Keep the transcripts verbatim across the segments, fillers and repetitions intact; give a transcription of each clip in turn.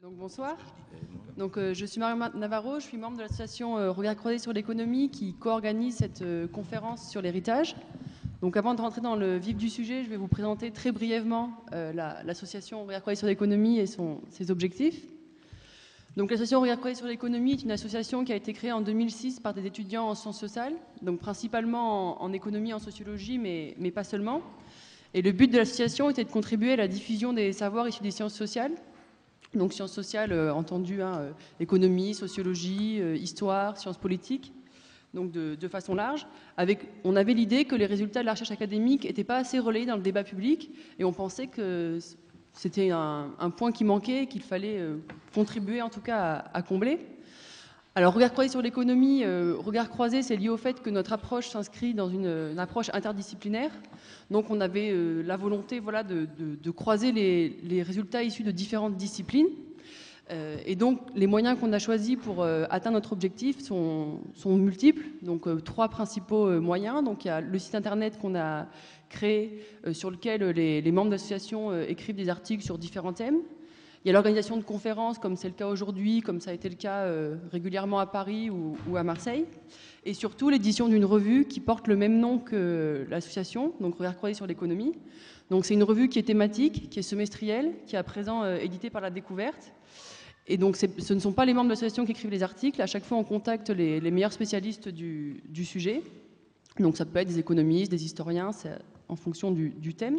Donc bonsoir. Donc, euh, je suis Marion Navarro, je suis membre de l'association euh, Regard Croisé sur l'économie qui co-organise cette euh, conférence sur l'héritage. Donc avant de rentrer dans le vif du sujet, je vais vous présenter très brièvement euh, la, l'association Regard Croisé sur l'économie et son, ses objectifs. Donc l'association Regard Croisé sur l'économie est une association qui a été créée en deux mille six par des étudiants en sciences sociales, donc principalement en, en économie, en sociologie, mais, mais pas seulement. Et le but de l'association était de contribuer à la diffusion des savoirs issus des sciences sociales. Donc sciences sociales, euh, entendu, hein, euh, économie, sociologie, euh, histoire, sciences politiques, donc de, de façon large. Avec, on avait l'idée que les résultats de la recherche académique n'étaient pas assez relayés dans le débat public, et on pensait que c'était un, un point qui manquait et qu'il fallait euh, contribuer en tout cas à, à combler. Alors, regard croisé sur l'économie, euh, regard croisé, c'est lié au fait que notre approche s'inscrit dans une, une approche interdisciplinaire. Donc, on avait euh, la volonté voilà, de, de, de croiser les, les résultats issus de différentes disciplines. Euh, et donc, les moyens qu'on a choisis pour euh, atteindre notre objectif sont, sont multiples. Donc, euh, trois principaux euh, moyens. Donc, il y a le site internet qu'on a créé, euh, sur lequel les, les membres d'associations euh, écrivent des articles sur différents thèmes. Il y a l'organisation de conférences, comme c'est le cas aujourd'hui, comme ça a été le cas euh, régulièrement à Paris ou, ou à Marseille. Et surtout, l'édition d'une revue qui porte le même nom que l'association, donc Regard Croisé sur l'économie. Donc c'est une revue qui est thématique, qui est semestrielle, qui est à présent euh, éditée par La Découverte. Et donc ce ne sont pas les membres de l'association qui écrivent les articles. À chaque fois, on contacte les, les meilleurs spécialistes du, du sujet. Donc ça peut être des économistes, des historiens, c'est en fonction du, du thème.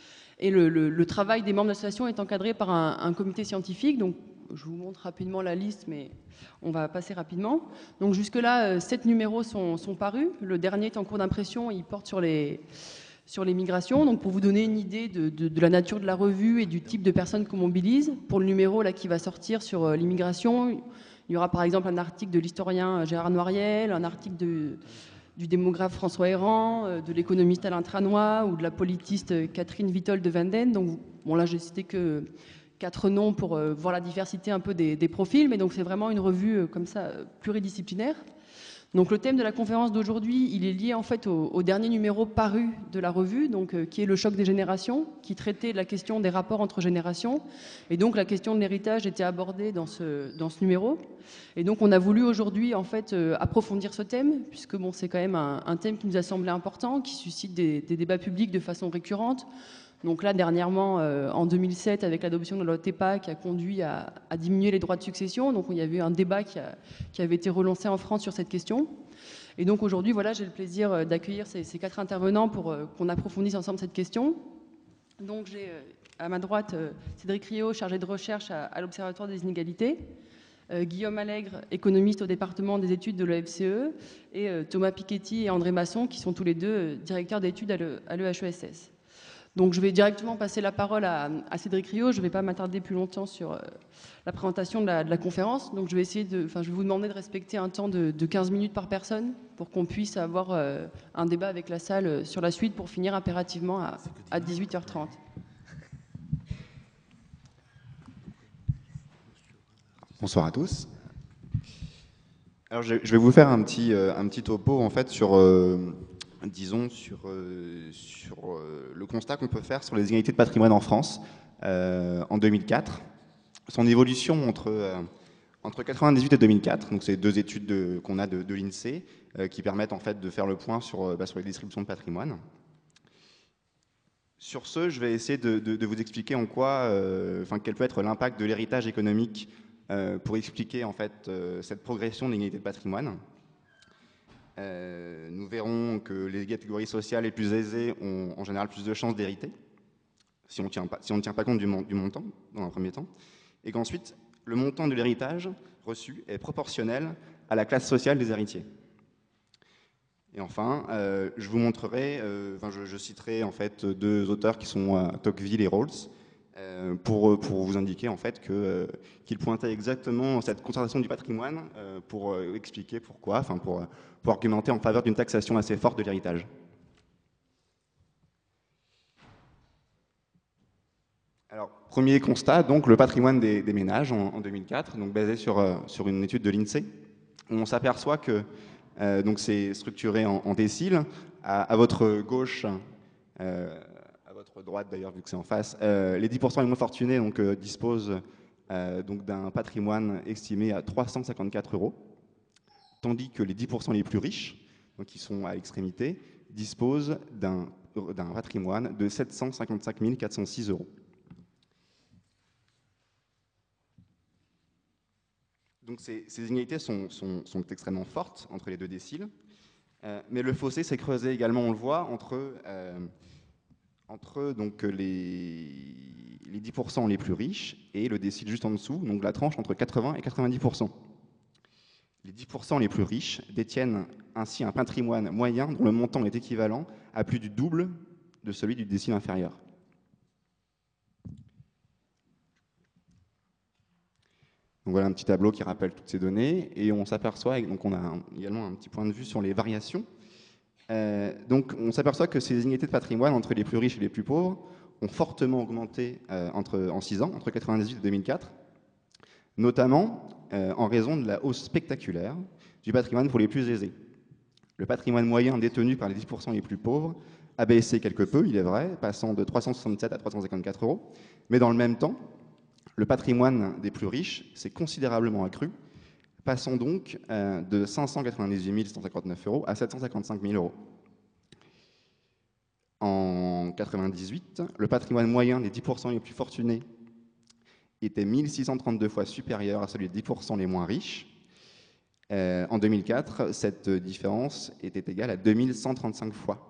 Et le, le, le travail des membres de l'association est encadré par un, un comité scientifique. Donc, je vous montre rapidement la liste, mais on va passer rapidement. Donc, jusque-là, sept numéros sont, sont parus. Le dernier est en cours d'impression. Il porte sur les, sur les migrations. Donc, pour vous donner une idée de, de, de la nature de la revue et du type de personnes qu'on mobilise, pour le numéro là, qui va sortir sur l'immigration, il y aura par exemple un article de l'historien Gérard Noiriel, un article de... du démographe François Héran, de l'économiste Alain Tranois ou de la politiste Catherine Vitol de Vanden. Donc, bon, là, j'ai cité que quatre noms pour euh, voir la diversité un peu des, des profils, mais donc c'est vraiment une revue euh, comme ça pluridisciplinaire. Donc, le thème de la conférence d'aujourd'hui, il est lié en fait au, au dernier numéro paru de la revue, donc euh, qui est le choc des générations, qui traitait de la question des rapports entre générations, et donc la question de l'héritage était abordée dans ce dans ce numéro. Et donc, on a voulu aujourd'hui en fait euh, approfondir ce thème, puisque bon, c'est quand même un, un thème qui nous a semblé important, qui suscite des, des débats publics de façon récurrente. Donc là, dernièrement, euh, en deux mille sept, avec l'adoption de la loi TEPA qui a conduit à, à diminuer les droits de succession, donc il y avait eu un débat qui, a, qui avait été relancé en France sur cette question. Et donc aujourd'hui, voilà, j'ai le plaisir d'accueillir ces, ces quatre intervenants pour euh, qu'on approfondisse ensemble cette question. Donc j'ai euh, à ma droite euh, Cédric Riot, chargé de recherche à, à l'Observatoire des inégalités, euh, Guillaume Allègre, économiste au département des études de l'E F C E, et euh, Thomas Piketty et André Masson, qui sont tous les deux euh, directeurs d'études à l'E H E S S. Donc je vais directement passer la parole à, à Cédric Riot. Je ne vais pas m'attarder plus longtemps sur euh, la présentation de la, de la conférence. Donc je vais essayer de, enfin, je vais vous demander de respecter un temps de, de quinze minutes par personne pour qu'on puisse avoir euh, un débat avec la salle sur la suite pour finir impérativement à, à dix-huit heures trente. Bonsoir à tous. Alors je, je vais vous faire un petit, euh, un petit topo en fait sur, euh, disons, sur, euh, sur euh, le constat qu'on peut faire sur les inégalités de patrimoine en France euh, en deux mille quatre. Son évolution entre, euh, entre quatre-vingt-dix-huit et deux mille quatre, donc c'est deux études qu'on a de, de l'INSEE euh, qui permettent en fait de faire le point sur, bah, sur les distributions de patrimoine. Sur ce, je vais essayer de, de, de vous expliquer en quoi, euh, enfin, quel peut être l'impact de l'héritage économique Euh, pour expliquer en fait euh, cette progression de l'inégalité de patrimoine. Euh, nous verrons que les catégories sociales les plus aisées ont en général plus de chances d'hériter, si on ne tient pas, si on ne tient pas compte du, mon, du montant, dans un premier temps, et qu'ensuite, le montant de l'héritage reçu est proportionnel à la classe sociale des héritiers. Et enfin, euh, je vous montrerai, euh, enfin, je, je citerai en fait deux auteurs qui sont euh, Tocqueville et Rawls, Pour, pour vous indiquer en fait que, euh, qu'il pointait exactement cette concentration du patrimoine euh, pour euh, expliquer pourquoi, enfin pour, pour argumenter en faveur d'une taxation assez forte de l'héritage. Alors, premier constat, donc le patrimoine des, des ménages en, en deux mille quatre, donc basé sur, euh, sur une étude de l'INSEE, où on s'aperçoit que euh, donc c'est structuré en, en déciles. À, à votre gauche, euh, droite d'ailleurs vu que c'est en face, euh, les dix pour cent les moins fortunés donc, euh, disposent euh, donc d'un patrimoine estimé à trois cent cinquante-quatre euros, tandis que les dix pour cent les plus riches, donc qui sont à l'extrémité, disposent d'un d'un patrimoine de sept cent cinquante-cinq mille quatre cent six euros. Donc ces, ces inégalités sont, sont, sont extrêmement fortes entre les deux déciles, euh, mais le fossé s'est creusé également, on le voit, entre, euh, entre donc, les, les dix pour cent les plus riches et le décile juste en dessous, donc la tranche entre quatre-vingts et quatre-vingt-dix pour cent. Les dix pour cent les plus riches détiennent ainsi un patrimoine moyen dont le montant est équivalent à plus du double de celui du décile inférieur. Donc voilà un petit tableau qui rappelle toutes ces données, et on s'aperçoit, donc on a un, également un petit point de vue sur les variations. Euh, donc on s'aperçoit que ces inégalités de patrimoine entre les plus riches et les plus pauvres ont fortement augmenté euh, entre, en six ans, entre quatre-vingt-dix-huit et deux mille quatre, notamment euh, en raison de la hausse spectaculaire du patrimoine pour les plus aisés. Le patrimoine moyen détenu par les dix pour cent les plus pauvres a baissé quelque peu, il est vrai, passant de trois cent soixante-sept à trois cent cinquante-quatre euros, mais dans le même temps, le patrimoine des plus riches s'est considérablement accru, passant donc euh, de cinq cent quatre-vingt-dix-huit mille cent cinquante-neuf euros à sept cent cinquante-cinq mille euros. En quatre-vingt-dix-huit, le patrimoine moyen des dix pour cent les plus fortunés était mille six cent trente-deux fois supérieur à celui des dix pour cent les moins riches. Euh, en deux mille quatre, cette différence était égale à deux mille cent trente-cinq fois.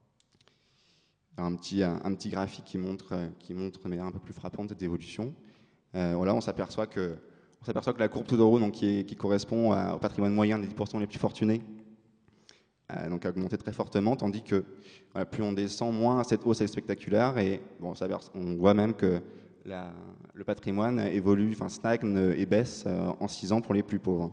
Un petit, un, un petit graphique qui montre, qui montre de manière un peu plus frappante cette évolution. Euh, voilà, on s'aperçoit que, on s'aperçoit que la courbe tout de haut, donc, qui, est, qui correspond à, au patrimoine moyen des dix pour cent les plus fortunés, euh, donc, a augmenté très fortement, tandis que voilà, plus on descend, moins cette hausse est spectaculaire. Et bon, on voit même que la, le patrimoine évolue, enfin stagne et baisse euh, en six ans pour les plus pauvres.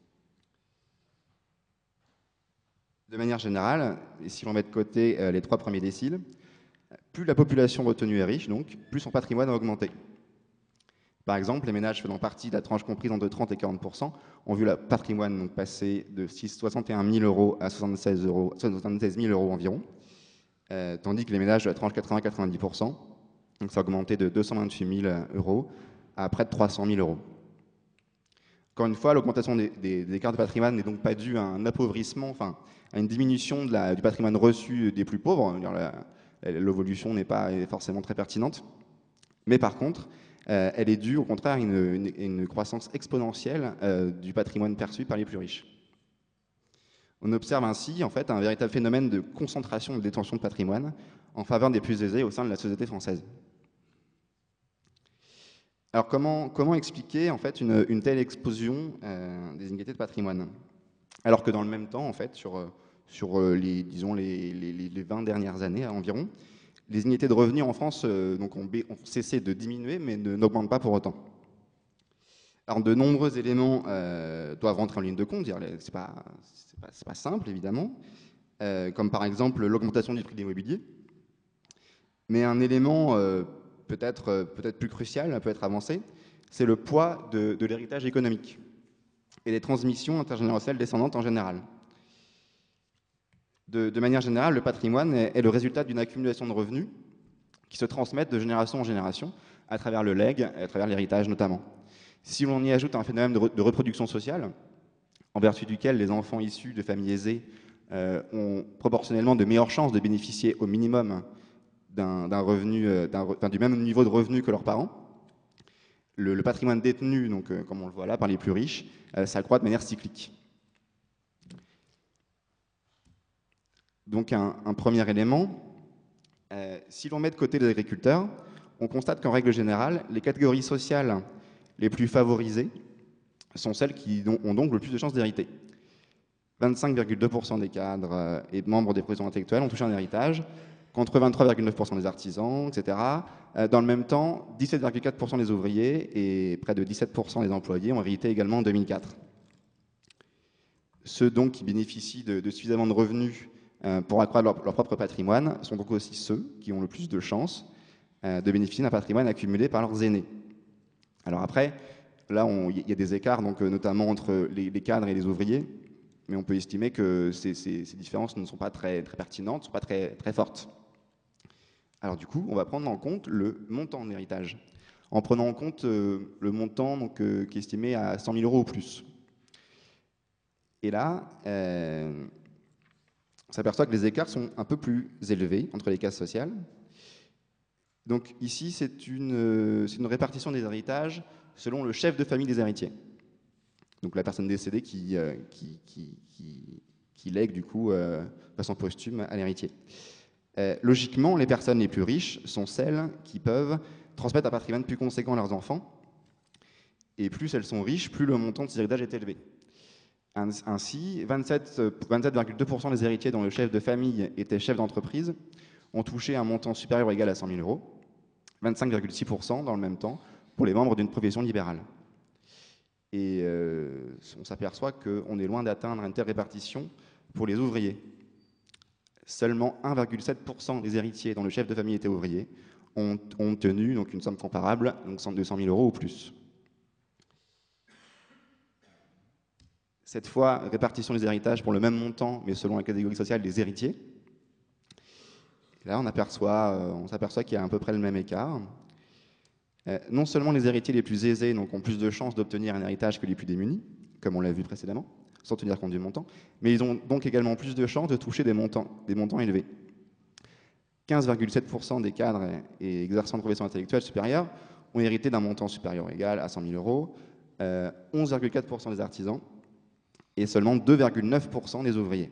De manière générale, et si l'on met de côté euh, les trois premiers déciles, plus la population retenue est riche, donc, plus son patrimoine a augmenté. Par exemple, les ménages faisant partie de la tranche comprise entre trente et quarante pour cent ont vu le patrimoine donc, passer de soixante et un mille euros à soixante-seize mille euros environ, euh, tandis que les ménages de la tranche quatre-vingts à quatre-vingt-dix pour cent, donc ça a augmenté de deux cent vingt-huit mille euros à près de trois cent mille euros. Encore une fois, l'augmentation des, des, des écarts de patrimoine n'est donc pas due à un appauvrissement, enfin à une diminution de la, du patrimoine reçu des plus pauvres. L'évolution n'est pas forcément très pertinente, mais par contre, Euh, elle est due au contraire à une, une, une croissance exponentielle euh, du patrimoine perçu par les plus riches. On observe ainsi en fait, un véritable phénomène de concentration et de détention de patrimoine en faveur des plus aisés au sein de la société française. Alors comment, comment expliquer en fait, une, une telle explosion euh, des inégalités de patrimoine, alors que dans le même temps, en fait, sur, sur les, disons, les, les, les vingt dernières années environ, les inégalités de revenus en France euh, donc ont, ont cessé de diminuer, mais n'augmentent pas pour autant. Alors, de nombreux éléments euh, doivent rentrer en ligne de compte. Ce n'est pas, pas, pas simple, évidemment, euh, comme par exemple l'augmentation du prix de l'immobilier. Mais un élément euh, peut-être euh, peut-être plus crucial, peut être avancé, c'est le poids de, de l'héritage économique et des transmissions intergénérationnelles descendantes en général. De, de manière générale, le patrimoine est, est le résultat d'une accumulation de revenus qui se transmettent de génération en génération à travers le legs et à travers l'héritage notamment. Si l'on y ajoute un phénomène de, re, de reproduction sociale, en vertu duquel les enfants issus de familles aisées euh, ont proportionnellement de meilleures chances de bénéficier au minimum d'un, d'un revenu, d'un, du même niveau de revenu que leurs parents, le, le patrimoine détenu, donc, euh, comme on le voit là, par les plus riches, euh, s'accroît de manière cyclique. Donc un, un premier élément, euh, si l'on met de côté les agriculteurs, on constate qu'en règle générale, les catégories sociales les plus favorisées sont celles qui ont donc le plus de chances d'hériter. vingt-cinq virgule deux pour cent des cadres et membres des professions intellectuelles ont touché un héritage, contre vingt-trois virgule neuf pour cent des artisans, et cetera. Dans le même temps, dix-sept virgule quatre pour cent des ouvriers et près de dix-sept pour cent des employés ont hérité également en deux mille quatre. Ceux donc qui bénéficient de, de suffisamment de revenus pour accroître leur, leur propre patrimoine sont donc aussi ceux qui ont le plus de chances euh, de bénéficier d'un patrimoine accumulé par leurs aînés. Alors après, là, il y a des écarts, donc, notamment entre les, les cadres et les ouvriers, mais on peut estimer que ces, ces, ces différences ne sont pas très, très pertinentes, ne sont pas très, très fortes. Alors du coup, on va prendre en compte le montant de l'héritage. en prenant en compte euh, le montant donc, euh, qui est estimé à cent mille euros ou plus. Et là, euh, on s'aperçoit que les écarts sont un peu plus élevés entre les classes sociales. Donc ici, c'est une, c'est une répartition des héritages selon le chef de famille des héritiers. Donc la personne décédée qui, euh, qui, qui, qui, qui lègue du coup euh, de façon posthume à l'héritier. Euh, logiquement, les personnes les plus riches sont celles qui peuvent transmettre un patrimoine plus conséquent à leurs enfants. Et plus elles sont riches, plus le montant de ces héritages est élevé. Ainsi, vingt-sept virgule deux pour cent des héritiers dont le chef de famille était chef d'entreprise ont touché un montant supérieur ou égal à cent mille euros, vingt-cinq virgule six pour cent dans le même temps pour les membres d'une profession libérale. Et euh, on s'aperçoit qu'on est loin d'atteindre une telle répartition pour les ouvriers. Seulement un virgule sept pour cent des héritiers dont le chef de famille était ouvrier ont, ont tenu donc, une somme comparable, donc de cent mille euros ou plus. Cette fois, répartition des héritages pour le même montant, mais selon la catégorie sociale des héritiers. Et là, on aperçoit, euh, on s'aperçoit qu'il y a à peu près le même écart. Euh, non seulement les héritiers les plus aisés donc, ont plus de chances d'obtenir un héritage que les plus démunis, comme on l'a vu précédemment, sans tenir compte du montant, mais ils ont donc également plus de chances de toucher des montants, des montants élevés. quinze virgule sept pour cent des cadres et exerçants de profession intellectuelle supérieure ont hérité d'un montant supérieur ou égal à cent mille euros, euh, onze virgule quatre pour cent des artisans, et seulement deux virgule neuf pour cent des ouvriers.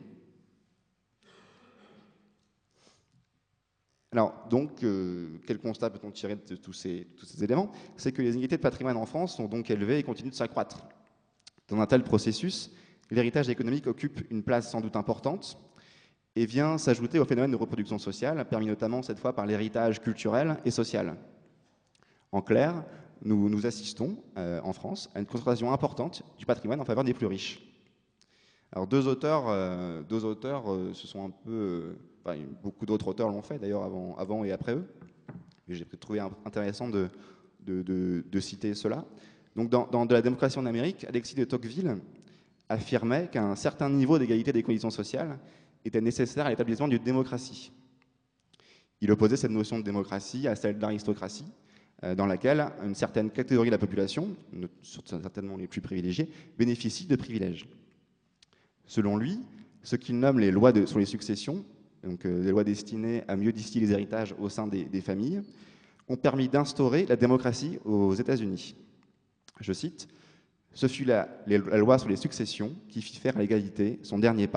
Alors, donc, euh, quel constat peut-on tirer de tous ces, tous ces éléments? C'est que les inégalités de patrimoine en France sont donc élevées et continuent de s'accroître. Dans un tel processus, l'héritage économique occupe une place sans doute importante et vient s'ajouter au phénomène de reproduction sociale, permis notamment cette fois par l'héritage culturel et social. En clair, nous, nous assistons euh, en France à une concentration importante du patrimoine en faveur des plus riches. Alors deux auteurs, euh, deux auteurs euh, se sont un peu, euh, enfin, beaucoup d'autres auteurs l'ont fait d'ailleurs avant, avant et après eux, mais j'ai trouvé intéressant de, de, de, de citer cela. Donc dans, dans De la démocratie en Amérique, Alexis de Tocqueville affirmait qu'un certain niveau d'égalité des conditions sociales était nécessaire à l'établissement d'une démocratie. Il opposait cette notion de démocratie à celle d'aristocratie, euh, dans laquelle une certaine catégorie de la population, certainement les plus privilégiés, bénéficie de privilèges. Selon lui, ce qu'il nomme les lois de, sur les successions, donc euh, les lois destinées à mieux distiller les héritages au sein des, des familles, ont permis d'instaurer la démocratie aux États-Unis. Je cite, « Ce fut la, les, la loi sur les successions qui fit faire à l'égalité son dernier pas. »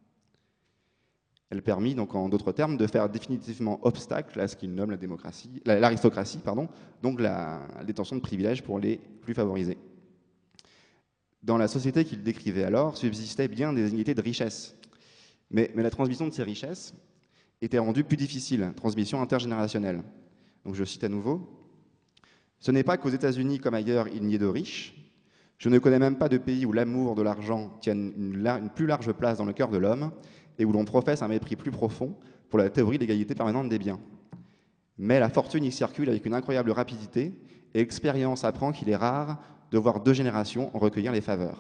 Elle permit, donc en d'autres termes, de faire définitivement obstacle à ce qu'il nomme la démocratie, la, l'aristocratie, pardon, donc la, la détention de privilèges pour les plus favorisés. Dans la société qu'il décrivait alors, subsistaient bien des inégalités de richesse. Mais, mais la transmission de ces richesses était rendue plus difficile, transmission intergénérationnelle. Donc je cite à nouveau, « Ce n'est pas qu'aux États-Unis comme ailleurs il n'y ait de riches. Je ne connais même pas de pays où l'amour de l'argent tienne une, une plus large place dans le cœur de l'homme et où l'on professe un mépris plus profond pour la théorie de l'égalité permanente des biens. Mais la fortune y circule avec une incroyable rapidité et l'expérience apprend qu'il est rare de voir deux générations en recueillir les faveurs. »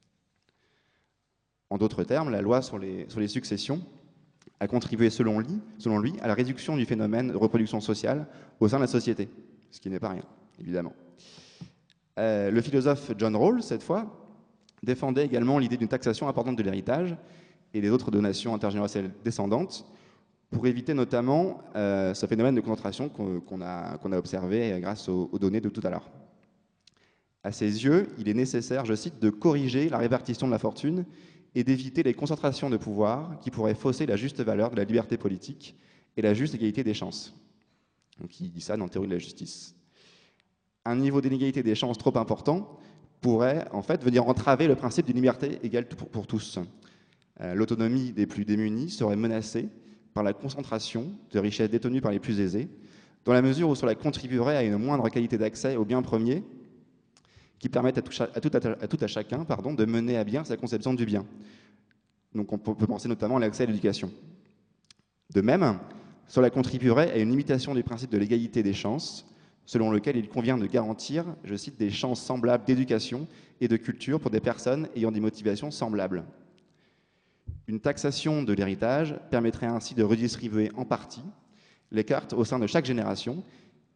En d'autres termes, la loi sur les, sur les successions a contribué, selon lui, selon lui, à la réduction du phénomène de reproduction sociale au sein de la société, ce qui n'est pas rien, évidemment. Euh, le philosophe John Rawls, cette fois, défendait également l'idée d'une taxation importante de l'héritage et des autres donations intergénérationnelles descendantes pour éviter notamment euh, ce phénomène de concentration qu'on, qu'on, a, qu'on a observé grâce aux, aux données de tout à l'heure. À ses yeux, il est nécessaire, je cite, de corriger la répartition de la fortune et d'éviter les concentrations de pouvoir qui pourraient fausser la juste valeur de la liberté politique et la juste égalité des chances. Donc il dit ça dans la théorie de la justice. Un niveau d'inégalité des chances trop important pourrait en fait venir entraver le principe d'une liberté égale pour, pour tous. Euh, l'autonomie des plus démunis serait menacée par la concentration de richesses détenues par les plus aisés, dans la mesure où cela contribuerait à une moindre qualité d'accès aux biens premiers qui permettent à tout, à tout, à tout à chacun pardon, de mener à bien sa conception du bien. Donc on peut penser notamment à l'accès à l'éducation. De même, cela contribuerait à une limitation du principe de l'égalité des chances, selon lequel il convient de garantir, je cite, des chances semblables d'éducation et de culture pour des personnes ayant des motivations semblables. Une taxation de l'héritage permettrait ainsi de redistribuer en partie les cartes au sein de chaque génération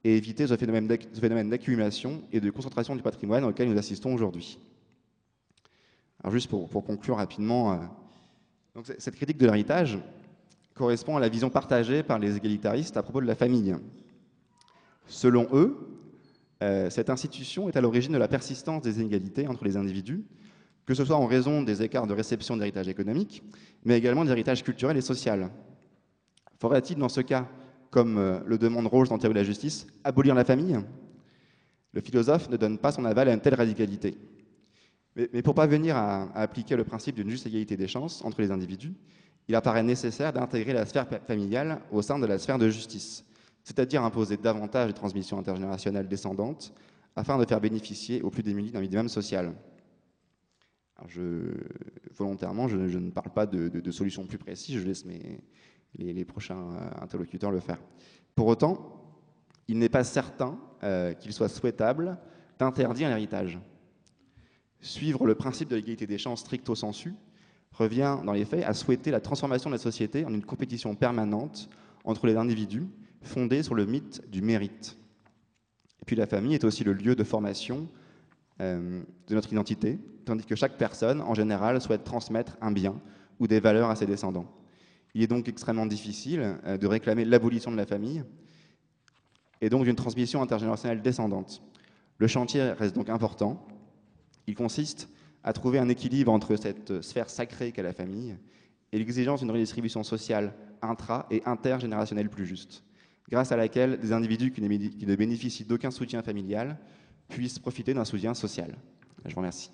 et éviter ce phénomène d'accumulation et de concentration du patrimoine auquel nous assistons aujourd'hui. Alors juste pour, pour conclure rapidement, euh, donc cette critique de l'héritage correspond à la vision partagée par les égalitaristes à propos de la famille. Selon eux, euh, cette institution est à l'origine de la persistance des inégalités entre les individus, que ce soit en raison des écarts de réception d'héritage économique, mais également d'héritage culturel et social. Faudrait-il, dans ce cas, comme euh, le demande Rawls dans Théorie de la justice, abolir la famille? Le philosophe ne donne pas son aval à une telle radicalité. Mais, mais pour parvenir à, à appliquer le principe d'une juste égalité des chances entre les individus, il apparaît nécessaire d'intégrer la sphère familiale au sein de la sphère de justice, c'est-à-dire imposer davantage de transmissions intergénérationnelles descendantes afin de faire bénéficier aux plus démunis d'un minimum social. Alors je, volontairement, je, je ne parle pas de, de, de solutions plus précises, je laisse mes, les, les prochains interlocuteurs le faire. Pour autant, il n'est pas certain euh, qu'il soit souhaitable d'interdire l'héritage. Suivre le principe de l'égalité des chances stricto sensu revient, dans les faits, à souhaiter la transformation de la société en une compétition permanente entre les individus, fondée sur le mythe du mérite. Et puis la famille est aussi le lieu de formation euh, de notre identité, tandis que chaque personne, en général, souhaite transmettre un bien ou des valeurs à ses descendants. Il est donc extrêmement difficile euh, de réclamer l'abolition de la famille et donc d'une transmission intergénérationnelle descendante. Le chantier reste donc important. Il consiste à trouver un équilibre entre cette sphère sacrée qu'est la famille et l'exigence d'une redistribution sociale intra- et intergénérationnelle plus juste, grâce à laquelle des individus qui ne bénéficient d'aucun soutien familial puissent profiter d'un soutien social. Je vous remercie.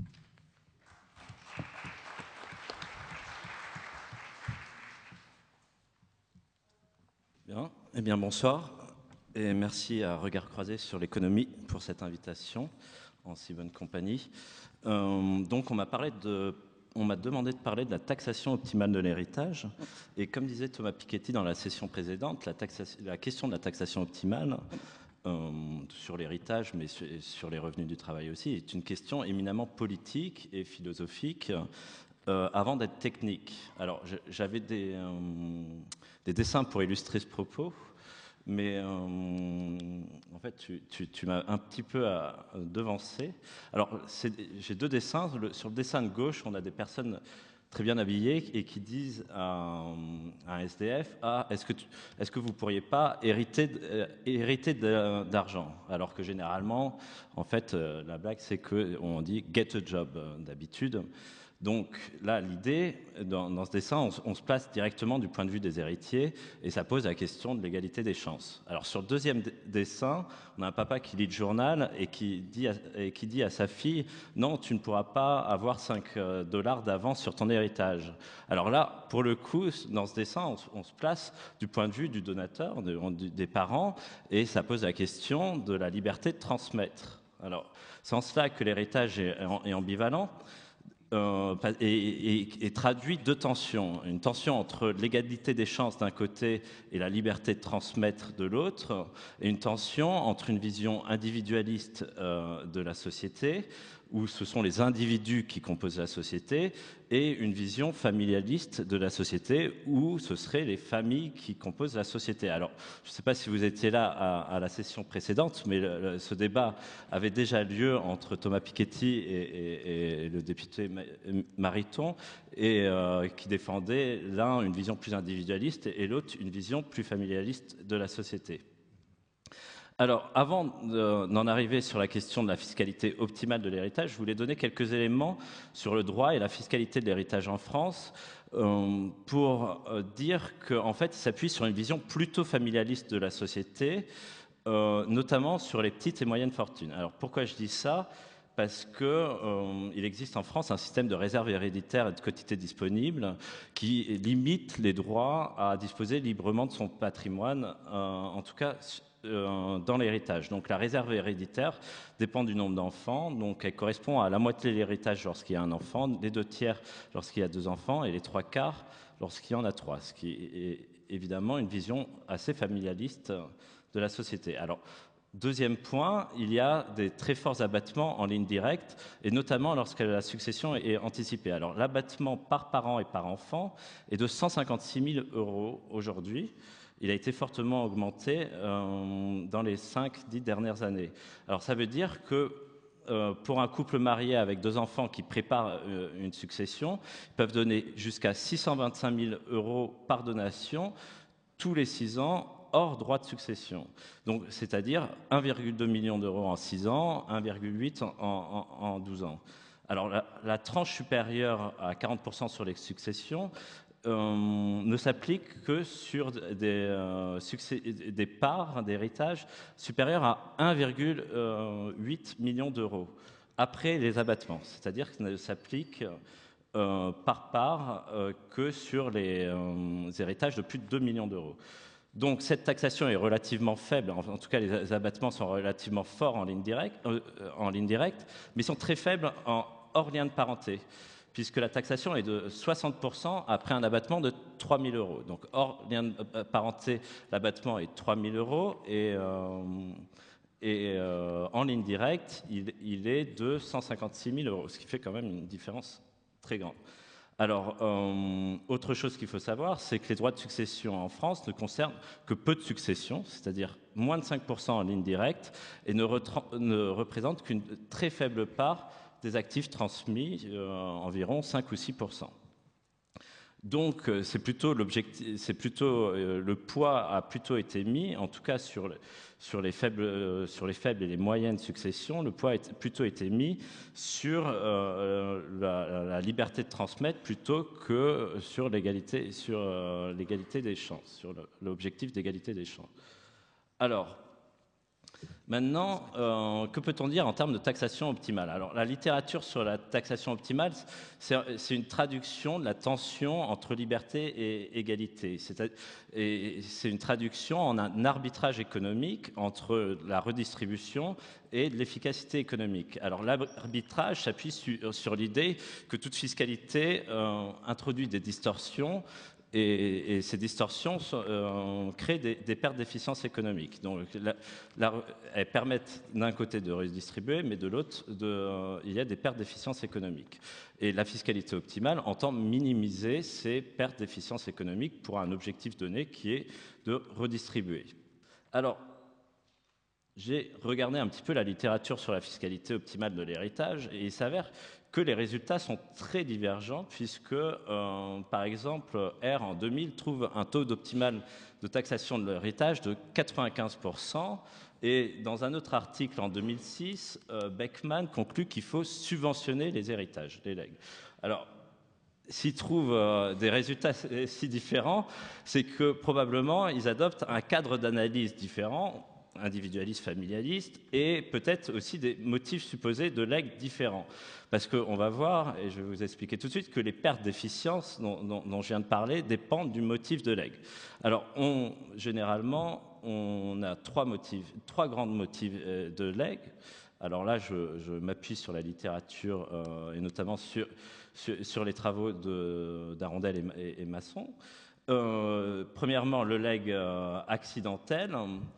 Bien. Eh bien, bonsoir et merci à Regard Croisé sur l'économie pour cette invitation en si bonne compagnie. Euh, donc, on m'a parlé de, on m'a demandé de parler de la taxation optimale de l'héritage. Et comme disait Thomas Piketty dans la session précédente, la, taxation, la question de la taxation optimale euh, sur l'héritage, mais sur, sur les revenus du travail aussi, est une question éminemment politique et philosophique euh, avant d'être technique. Alors, j'avais des, euh, des dessins pour illustrer ce propos. Mais euh, en fait, tu, tu, tu m'as un petit peu à, à devancé. Alors, j'ai deux dessins. Le, sur le dessin de gauche, on a des personnes très bien habillées et qui disent à, à un S D F ah, est-ce que, est-ce que vous ne pourriez pas hériter, euh, hériter d'argent? Alors que généralement, en fait, euh, la blague, c'est qu'on dit get a job euh, d'habitude. Donc là, l'idée, dans, dans ce dessin, on, on se place directement du point de vue des héritiers et ça pose la question de l'égalité des chances. Alors sur le deuxième dessin, on a un papa qui lit le journal et qui dit à, et qui dit à sa fille « Non, tu ne pourras pas avoir cinq dollars d'avance sur ton héritage ». Alors là, pour le coup, dans ce dessin, on, on se place du point de vue du donateur, de, de, des parents, et ça pose la question de la liberté de transmettre. Alors, c'est en cela que l'héritage est, est ambivalent. Euh, et, et, et traduit deux tensions. Une tension entre l'égalité des chances d'un côté et la liberté de transmettre de l'autre, et une tension entre une vision individualiste euh, de la société, où ce sont les individus qui composent la société, et une vision familialiste de la société, où ce seraient les familles qui composent la société. Alors, je ne sais pas si vous étiez là à, à la session précédente, mais le, le, ce débat avait déjà lieu entre Thomas Piketty et, et, et le député Mariton, et euh, qui défendait l'un une vision plus individualiste et l'autre une vision plus familialiste de la société. Alors, avant d'en arriver sur la question de la fiscalité optimale de l'héritage, je voulais donner quelques éléments sur le droit et la fiscalité de l'héritage en France euh, pour euh, dire qu'en fait, il s'appuie sur une vision plutôt familialiste de la société, euh, notamment sur les petites et moyennes fortunes. Alors, pourquoi je dis ça ? Parce qu'il euh, existe en France un système de réserve héréditaire et de quotité disponible qui limite les droits à disposer librement de son patrimoine, euh, en tout cas euh, dans l'héritage. Donc la réserve héréditaire dépend du nombre d'enfants, donc elle correspond à la moitié de l'héritage lorsqu'il y a un enfant, les deux tiers lorsqu'il y a deux enfants et les trois quarts lorsqu'il y en a trois, ce qui est évidemment une vision assez familialiste de la société. Alors, deuxième point, il y a des très forts abattements en ligne directe, et notamment lorsque la succession est anticipée. Alors, l'abattement par parent et par enfant est de cent cinquante-six mille euros aujourd'hui, il a été fortement augmenté euh, dans les cinq dix dernières années. Alors ça veut dire que euh, pour un couple marié avec deux enfants qui préparent euh, une succession, ils peuvent donner jusqu'à six cent vingt-cinq mille euros par donation tous les six ans, hors droit de succession. Donc, c'est-à-dire un virgule deux million d'euros en six ans, un virgule huit en, en, en douze ans. Alors, la, la tranche supérieure à quarante pour cent sur les successions euh, ne s'applique que sur des, euh, succès, des parts d'héritage supérieures à un virgule huit million d'euros, après les abattements. C'est-à-dire que ne s'applique euh, par part euh, que sur les euh, héritages de plus de deux millions d'euros. Donc cette taxation est relativement faible, en tout cas les abattements sont relativement forts en ligne directe, euh, en ligne directe, mais sont très faibles en hors lien de parenté, puisque la taxation est de soixante pour cent après un abattement de trois mille euros. Donc hors lien de parenté, l'abattement est trois mille euros et, euh, et euh, en ligne directe, il, il est de cent cinquante-six mille euros, ce qui fait quand même une différence très grande. Alors, euh, autre chose qu'il faut savoir, c'est que les droits de succession en France ne concernent que peu de successions, c'est-à-dire moins de cinq pour cent en ligne directe, et ne, ne représentent qu'une très faible part des actifs transmis, euh, environ cinq ou six pour cent. Donc, c'est plutôt, l'objectif, c'est plutôt euh, le poids a plutôt été mis, en tout cas sur, le, sur, les faibles, euh, sur les faibles et les moyennes successions, le poids a plutôt été mis sur euh, la, la liberté de transmettre plutôt que sur l'égalité, sur euh, l'égalité des chances, sur le, l'objectif d'égalité des chances. Alors, maintenant, euh, que peut-on dire en termes de taxation optimale? Alors, la littérature sur la taxation optimale, c'est, c'est une traduction de la tension entre liberté et égalité. C'est, et c'est une traduction en un arbitrage économique entre la redistribution et de l'efficacité économique. Alors, l'arbitrage s'appuie sur, sur l'idée que toute fiscalité euh, introduit des distorsions. Et, et ces distorsions euh, créent des, des pertes d'efficience économique. Donc, la, la, elles permettent d'un côté de redistribuer, mais de l'autre, de, euh, il y a des pertes d'efficience économique. Et la fiscalité optimale entend minimiser ces pertes d'efficience économique pour un objectif donné qui est de redistribuer. Alors, j'ai regardé un petit peu la littérature sur la fiscalité optimale de l'héritage et il s'avère que les résultats sont très divergents puisque, euh, par exemple, R en deux mille trouve un taux d'optimal de taxation de l'héritage de quatre-vingt-quinze pour cent et dans un autre article en deux mille six, euh, Beckman conclut qu'il faut subventionner les héritages, les legs. Alors, s'ils trouvent euh, des résultats si différents, c'est que probablement ils adoptent un cadre d'analyse différent, individualiste, familialiste, et peut-être aussi des motifs supposés de legs différents. Parce qu'on va voir, et je vais vous expliquer tout de suite, que les pertes d'efficience dont, dont, dont je viens de parler dépendent du motif de legs. Alors, on, généralement, on a trois motifs, trois grandes motifs de legs. Alors là, je, je m'appuie sur la littérature, euh, et notamment sur, sur, sur les travaux de, d'Arondel et, et, et Masson. Euh, premièrement, le leg euh, accidentel,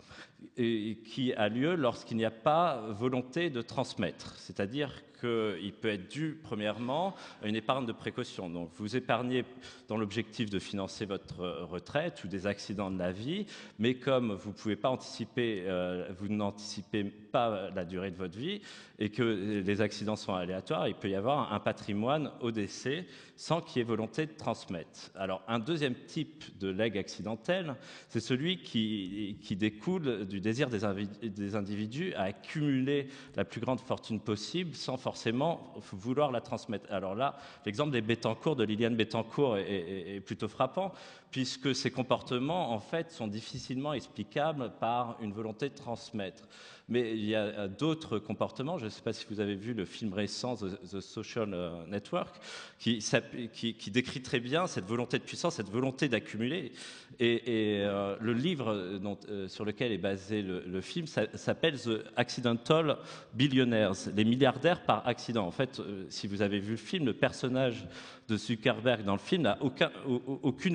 et qui a lieu lorsqu'il n'y a pas volonté de transmettre. C'est-à-dire qu'il peut être dû, premièrement, à une épargne de précaution. Donc, vous épargnez dans l'objectif de financer votre retraite ou des accidents de la vie, mais comme vous ne pouvez pas anticiper, euh, vous n'anticipez pas la durée de votre vie et que les accidents sont aléatoires, il peut y avoir un patrimoine au décès sans qu'il y ait volonté de transmettre. Alors, un deuxième type de legs accidentel, c'est celui qui, qui découle du désir des, invi- des individus à accumuler la plus grande fortune possible sans forcément vouloir la transmettre. Alors là, l'exemple des Bettencourt, de Liliane Bettencourt, est, est, est plutôt frappant, puisque ces comportements, en fait, sont difficilement explicables par une volonté de transmettre. Mais il y a d'autres comportements, je ne sais pas si vous avez vu le film récent The, The Social Network, qui, qui, qui décrit très bien cette volonté de puissance, cette volonté d'accumuler. Et, et euh, le livre dont, euh, sur lequel est basé le, le film ça, s'appelle The Accidental Billionaires, les milliardaires par accident. En fait, euh, si vous avez vu le film, le personnage de Zuckerberg dans le film n'a aucun, aucune volonté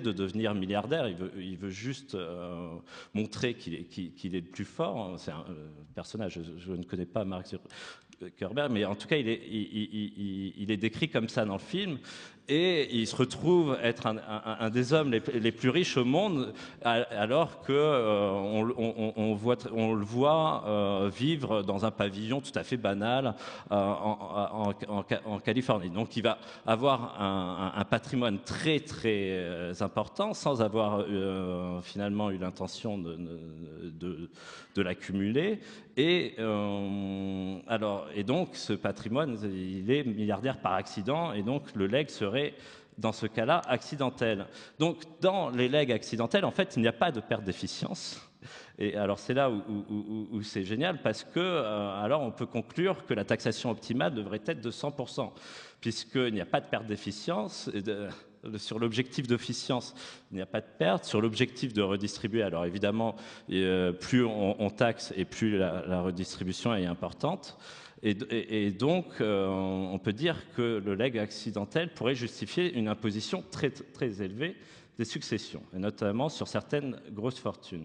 de devenir milliardaire, il veut, il veut juste euh, montrer qu'il est, qu'il, qu'il est le plus fort. C'est un euh, personnage, je, je ne connais pas Mark Zuckerberg, mais en tout cas, il est, il, il, il, il est décrit comme ça dans le film. Et il se retrouve être un, un, un des hommes les, les plus riches au monde, alors qu'on euh, on, on, on, voit, on le voit euh, vivre dans un pavillon tout à fait banal euh, en, en, en, en Californie. Donc il va avoir un, un, un patrimoine très très euh, important, sans avoir euh, finalement eu l'intention de, de, de l'accumuler. Et, euh, alors, et donc ce patrimoine, il est milliardaire par accident, et donc le legs serait dans ce cas-là accidentel. Donc dans les legs accidentels, en fait, il n'y a pas de perte d'efficience. Et alors c'est là où, où, où, où c'est génial, parce que euh, alors on peut conclure que la taxation optimale devrait être de cent pour cent, puisqu'il n'y a pas de perte d'efficience. Et de, sur l'objectif d'efficience, il n'y a pas de perte. Sur l'objectif de redistribuer, alors évidemment, euh, plus on, on taxe et plus la, la redistribution est importante. Et, et, et donc, euh, on peut dire que le legs accidentel pourrait justifier une imposition très, très élevée des successions, et notamment sur certaines grosses fortunes.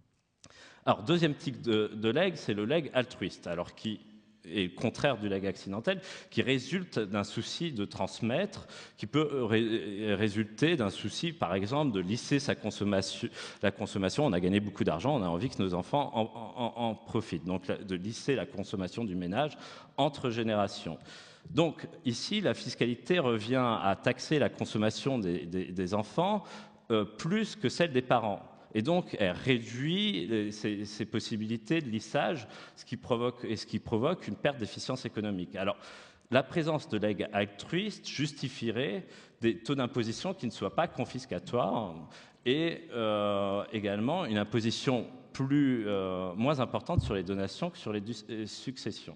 Alors, deuxième type de, de legs, c'est le legs altruiste, alors qui est le contraire du legs accidentel, qui résulte d'un souci de transmettre, qui peut ré résulter d'un souci, par exemple, de lisser sa consommation. La consommation, on a gagné beaucoup d'argent, on a envie que nos enfants en, en, en profitent. Donc, de lisser la consommation du ménage entre générations. Donc, ici, la fiscalité revient à taxer la consommation des, des, des enfants euh, plus que celle des parents. Et donc, elle réduit ces, ces possibilités de lissage, ce qui provoque, et ce qui provoque une perte d'efficience économique. Alors, la présence de legs altruistes justifierait des taux d'imposition qui ne soient pas confiscatoires et euh, également une imposition plus, euh, moins importante sur les donations que sur les successions.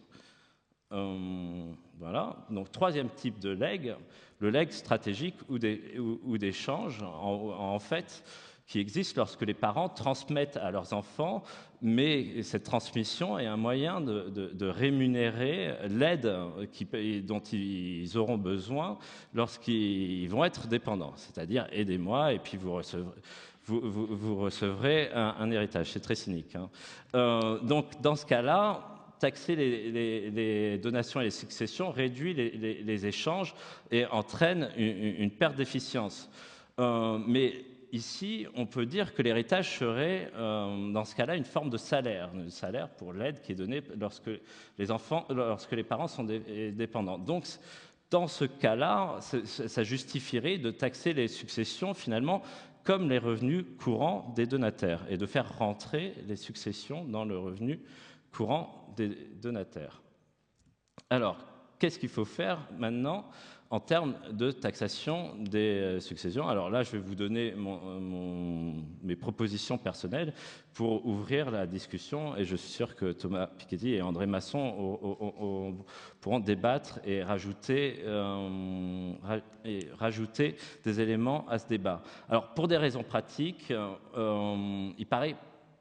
Euh, voilà. Donc, troisième type de legs, le legs stratégique ou d'échange, en, en fait, qui existe lorsque les parents transmettent à leurs enfants, mais cette transmission est un moyen de, de, de rémunérer l'aide dont ils auront besoin lorsqu'ils vont être dépendants. C'est-à-dire, aidez-moi et puis vous recevrez, vous, vous, vous recevrez un, un héritage. C'est très cynique, hein. Euh, donc, dans ce cas-là, taxer les, les, les donations et les successions réduit les, les, les échanges et entraîne une, une perte d'efficience. Euh, mais ici, on peut dire que l'héritage serait, euh, dans ce cas-là, une forme de salaire, un salaire pour l'aide qui est donnée lorsque les enfants, lorsque les parents sont dé dépendants. Donc, dans ce cas-là, ça justifierait de taxer les successions finalement comme les revenus courants des donataires et de faire rentrer les successions dans le revenu courant des donataires. Alors, qu'est-ce qu'il faut faire maintenant en termes de taxation des successions? Alors là, je vais vous donner mon, mon, mes propositions personnelles pour ouvrir la discussion, et je suis sûr que Thomas Piketty et André Masson au, au, au, pourront débattre et rajouter, euh, et rajouter des éléments à ce débat. Alors, pour des raisons pratiques, euh, il paraît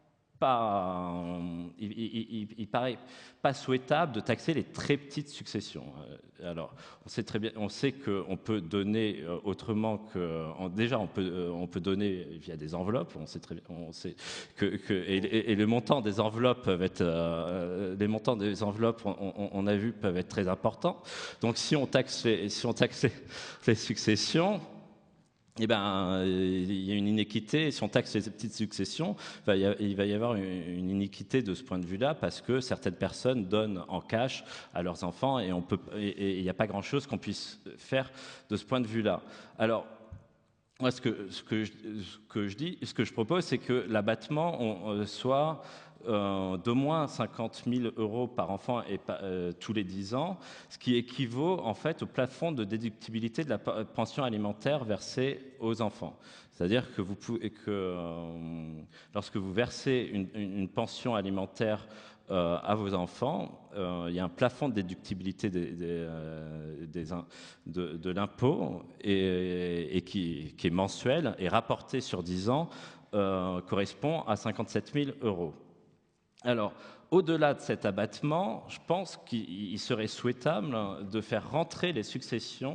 Pas, il, il, il, il paraît pas souhaitable de taxer les très petites successions. Alors, on sait très bien, on sait qu'on peut donner autrement que, déjà, on peut, on peut donner via des enveloppes. On sait très bien, on sait que, que et, et le montant des enveloppes peuvent être, euh, les montants des enveloppes, on, on, on a vu, peuvent être très importants. Donc, si on taxe les, si on taxe les, les successions, eh ben, il y a une inéquité. Si on taxe les petites successions, il va y avoir une iniquité de ce point de vue-là, parce que certaines personnes donnent en cash à leurs enfants et on peut, et il n'y a pas grand-chose qu'on puisse faire de ce point de vue-là. Alors, moi, ce que, ce que, je, ce que je dis, ce que je propose, c'est que l'abattement soit Euh, d'au moins cinquante mille euros par enfant et euh, tous les dix ans, ce qui équivaut en fait au plafond de déductibilité de la pension alimentaire versée aux enfants. C'est-à-dire que, vous pouvez, que euh, lorsque vous versez une, une, une pension alimentaire euh, à vos enfants, euh, il y a un plafond de déductibilité des, des, euh, des, de, de l'impôt et, et qui, qui est mensuel et rapporté sur dix ans euh, correspond à cinquante-sept mille euros. Alors, au-delà de cet abattement, je pense qu'il serait souhaitable de faire rentrer les successions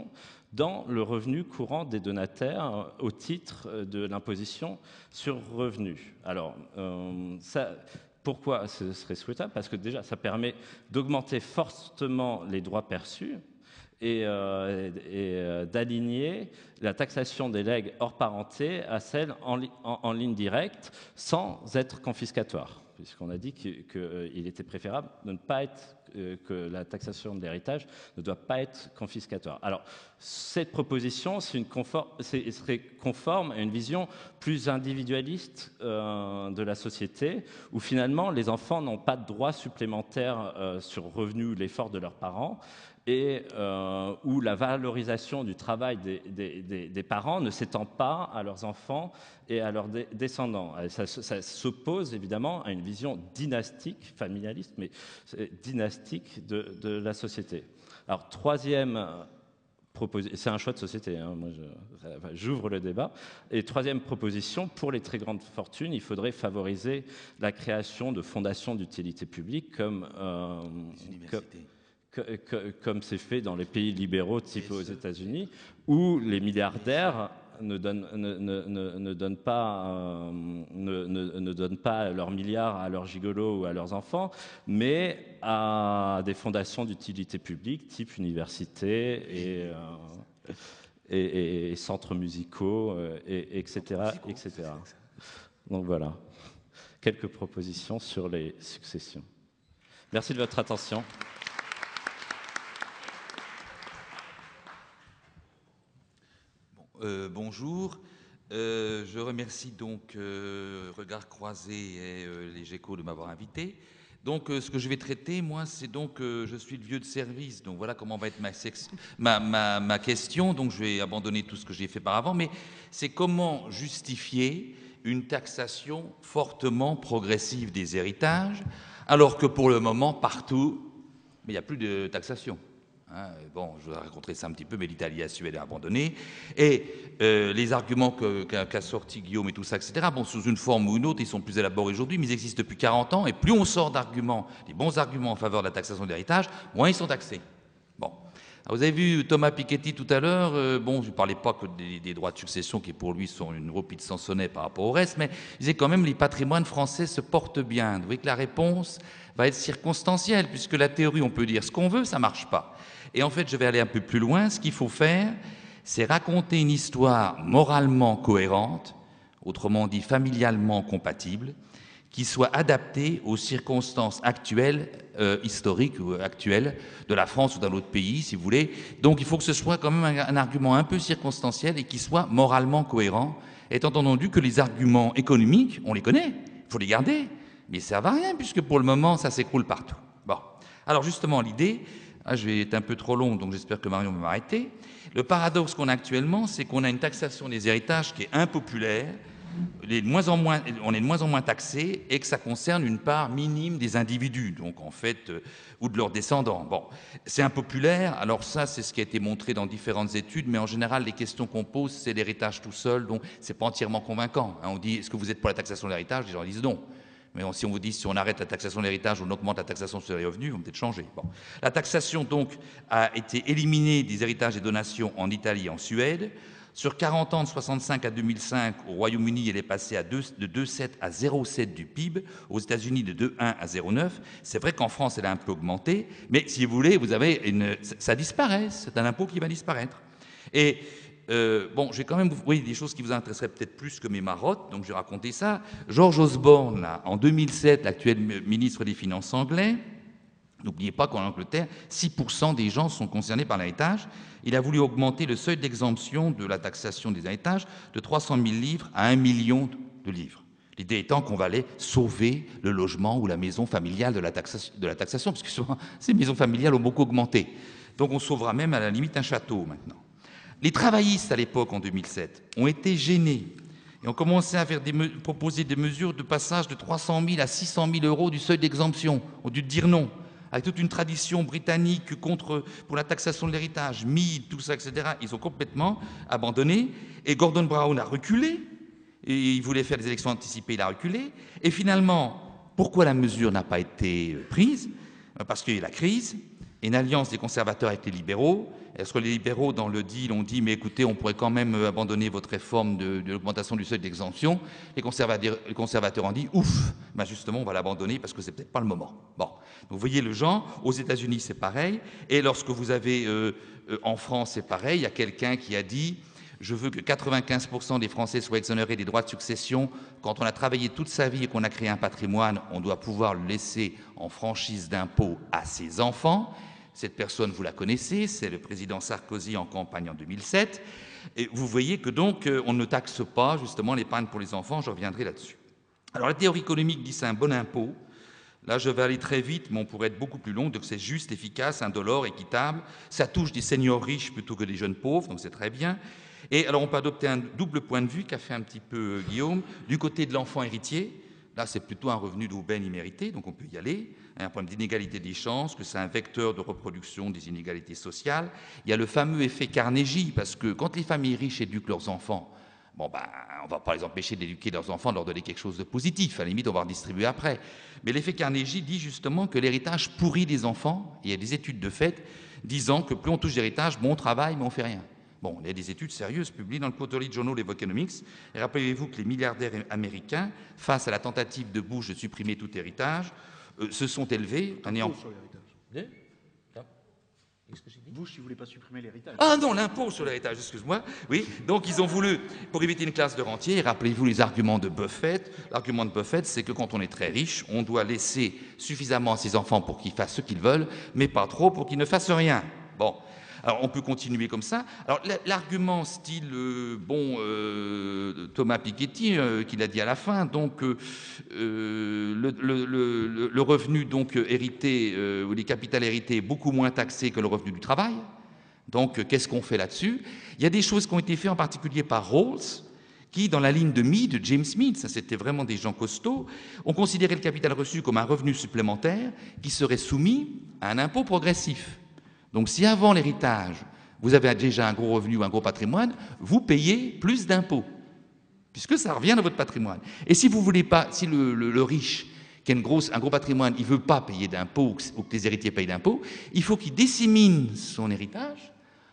dans le revenu courant des donataires au titre de l'imposition sur revenu. Alors, euh, ça, pourquoi ce serait souhaitable? Parce que déjà, ça permet d'augmenter fortement les droits perçus et, euh, et euh, d'aligner la taxation des legs hors parenté à celle en, li en, en ligne directe sans être confiscatoire, puisqu'on a dit qu'il que, euh, était préférable de ne pas être que la taxation de l'héritage ne doit pas être confiscatoire. Alors, cette proposition c'est une conforme, c'est, serait conforme à une vision plus individualiste euh, de la société, où finalement les enfants n'ont pas de droits supplémentaires euh, sur revenus ou l'effort de leurs parents, et euh, où la valorisation du travail des, des, des, des parents ne s'étend pas à leurs enfants et à leurs descendants. Ça, ça s'oppose évidemment à une vision dynastique, familialiste, mais dynastique de, de la société. Alors, troisième proposition, c'est un choix de société, hein, moi je, enfin, j'ouvre le débat. Et troisième proposition, pour les très grandes fortunes, il faudrait favoriser la création de fondations d'utilité publique comme... Euh, comme comme c'est fait dans les pays libéraux, type aux États-Unis, où les milliardaires ne donnent, ne, ne, ne, ne, donnent pas, euh, ne, ne, ne donnent pas leurs milliards à leurs gigolos ou à leurs enfants, mais à des fondations d'utilité publique, type université et, euh, et, et, et centres musicaux, et, etc., et cetera. Donc voilà, quelques propositions sur les successions. Merci de votre attention. Euh, bonjour, euh, je remercie donc euh, Regard Croisé et euh, les Gécos de m'avoir invité. Donc euh, ce que je vais traiter, moi, c'est donc, euh, je suis le vieux de service, donc voilà comment va être ma, ma, ma, ma question, donc je vais abandonner tout ce que j'ai fait par avant, mais c'est comment justifier une taxation fortement progressive des héritages, alors que pour le moment, partout, mais il n'y a plus de taxation. Hein, bon, je vous ai raconté ça un petit peu, mais l'Italie, la Suède a abandonné. Et euh, les arguments qu'a qu'a sorti Guillaume et tout ça, et cetera, bon, sous une forme ou une autre, ils sont plus élaborés aujourd'hui, mais ils existent depuis quarante ans. Et plus on sort d'arguments, des bons arguments en faveur de la taxation de l'héritage, moins ils sont taxés. Bon. Alors, vous avez vu Thomas Piketty tout à l'heure, euh, bon, je ne parlais pas que des, des droits de succession qui pour lui sont une repie de Sansonnet par rapport au reste, mais il disait quand même les patrimoines français se portent bien. Vous voyez que la réponse va être circonstancielle, puisque la théorie, on peut dire ce qu'on veut, ça ne marche pas. Et en fait, je vais aller un peu plus loin. Ce qu'il faut faire, c'est raconter une histoire moralement cohérente, autrement dit familialement compatible, qui soit adaptée aux circonstances actuelles, euh, historiques ou actuelles de la France ou d'un autre pays, si vous voulez. Donc il faut que ce soit quand même un, un argument un peu circonstanciel et qui soit moralement cohérent, étant entendu que les arguments économiques, on les connaît, il faut les garder, mais ça ne servent à rien, puisque pour le moment, ça s'écroule partout. Bon. Alors justement, l'idée... Ah, je vais être un peu trop long, donc j'espère que Marion va m'arrêter. Le paradoxe qu'on a actuellement, c'est qu'on a une taxation des héritages qui est impopulaire, les de moins en moins, on est de moins en moins taxé, et que ça concerne une part minime des individus, donc en fait, euh, ou de leurs descendants. Bon, c'est impopulaire, alors ça, c'est ce qui a été montré dans différentes études, mais en général, les questions qu'on pose, c'est l'héritage tout seul, donc c'est pas entièrement convaincant. Hein, on dit, est-ce que vous êtes pour la taxation de l'héritage? Les gens disent non. Mais si on vous dit, si on arrête la taxation de l'héritage, on augmente la taxation sur les revenus, on va peut-être changer. Bon. La taxation, donc, a été éliminée des héritages et donations en Italie et en Suède. Sur quarante ans, de soixante-cinq à deux mille cinq, au Royaume-Uni, elle est passée à deux, de deux virgule sept à zéro virgule sept du P I B. Aux États-Unis, de deux virgule un à zéro virgule neuf. C'est vrai qu'en France, elle a un peu augmenté. Mais si vous voulez, vous avez une, ça disparaît. C'est un impôt qui va disparaître. Et... Euh, bon, j'ai quand même, vous voyez, des choses qui vous intéresseraient peut-être plus que mes marottes, donc je vais raconter ça. George Osborne, là, en deux mille sept, l'actuel ministre des Finances anglais, n'oubliez pas qu'en Angleterre, six pour cent des gens sont concernés par l'héritage. Il a voulu augmenter le seuil d'exemption de la taxation des héritages de trois cent mille livres à un million de livres. L'idée étant qu'on va aller sauver le logement ou la maison familiale de la taxation, de la taxation parce que souvent, ces maisons familiales ont beaucoup augmenté. Donc on sauvera même à la limite un château maintenant. Les travaillistes, à l'époque, en deux mille sept, ont été gênés et ont commencé à faire des proposer des mesures de passage de trois cent mille à six cent mille euros du seuil d'exemption. On a dû dire non, avec toute une tradition britannique contre, pour la taxation de l'héritage, Mead, tout ça, et cetera. Ils ont complètement abandonné et Gordon Brown a reculé. Et il voulait faire des élections anticipées, il a reculé. Et finalement, pourquoi la mesure n'a pas été prise? Parce qu'il y a eu la crise. et une alliance des conservateurs avec les libéraux. Est-ce que les libéraux, dans le deal, ont dit « mais écoutez, on pourrait quand même abandonner votre réforme de, de l'augmentation du seuil d'exemption ». Les conservateurs, les conservateurs ont dit « ouf, ben justement, on va l'abandonner parce que c'est peut-être pas le moment ». Bon, donc vous voyez le genre. Aux États-Unis, c'est pareil. Et lorsque vous avez, euh, euh, en France, c'est pareil. Il y a quelqu'un qui a dit « je veux que quatre-vingt-quinze pour cent des Français soient exonérés des droits de succession. Quand on a travaillé toute sa vie et qu'on a créé un patrimoine, on doit pouvoir le laisser en franchise d'impôt à ses enfants ». Cette personne, vous la connaissez, c'est le président Sarkozy en campagne en deux mille sept. Et vous voyez que donc, on ne taxe pas justement l'épargne pour les enfants, je reviendrai là-dessus. Alors la théorie économique dit c'est un bon impôt. Là, je vais aller très vite, mais on pourrait être beaucoup plus long. Donc c'est juste, efficace, indolore, équitable. Ça touche des seniors riches plutôt que des jeunes pauvres, donc c'est très bien. Et alors on peut adopter un double point de vue qu'a fait un petit peu Guillaume. Du côté de l'enfant héritier, là c'est plutôt un revenu d'aubaine immérité, donc on peut y aller. Un problème d'inégalité des chances, que c'est un vecteur de reproduction des inégalités sociales. Il y a le fameux effet Carnegie, parce que quand les familles riches éduquent leurs enfants, bon ben, on ne va pas les empêcher d'éduquer leurs enfants, de leur donner quelque chose de positif, à la limite on va redistribuer après. Mais l'effet Carnegie dit justement que l'héritage pourrit les enfants. Il y a des études de fait disant que plus on touche d'héritage, bon on travaille, mais on ne fait rien. Bon, il y a des études sérieuses publiées dans le Quarterly Journal of Economics. Et rappelez-vous que les milliardaires américains, face à la tentative de Bush de supprimer tout héritage, Euh, se sont élevés en ayant... sur l'héritage. Bush, il ne voulait pas supprimer l'héritage. Ah non, l'impôt sur l'héritage, excuse-moi. Oui, donc ils ont voulu, pour éviter une classe de rentiers, rappelez-vous les arguments de Buffett. L'argument de Buffett, c'est que quand on est très riche, on doit laisser suffisamment à ses enfants pour qu'ils fassent ce qu'ils veulent, mais pas trop pour qu'ils ne fassent rien. Bon. Alors, on peut continuer comme ça. Alors, l'argument style, euh, bon, euh, Thomas Piketty, euh, qui l'a dit à la fin, donc, euh, le, le, le, le revenu donc hérité, euh, ou les capitales hérités, est beaucoup moins taxé que le revenu du travail. Donc, euh, qu'est-ce qu'on fait là-dessus? Il y a des choses qui ont été faites, en particulier par Rawls, qui, dans la ligne de Mead, de James Mead, ça c'était vraiment des gens costauds, ont considéré le capital reçu comme un revenu supplémentaire qui serait soumis à un impôt progressif. Donc si avant l'héritage, vous avez déjà un gros revenu ou un gros patrimoine, vous payez plus d'impôts, puisque ça revient dans votre patrimoine. Et si vous voulez pas, si le, le, le riche qui a une grosse, un gros patrimoine, il ne veut pas payer d'impôts ou que les héritiers payent d'impôts, il faut qu'il dissémine son héritage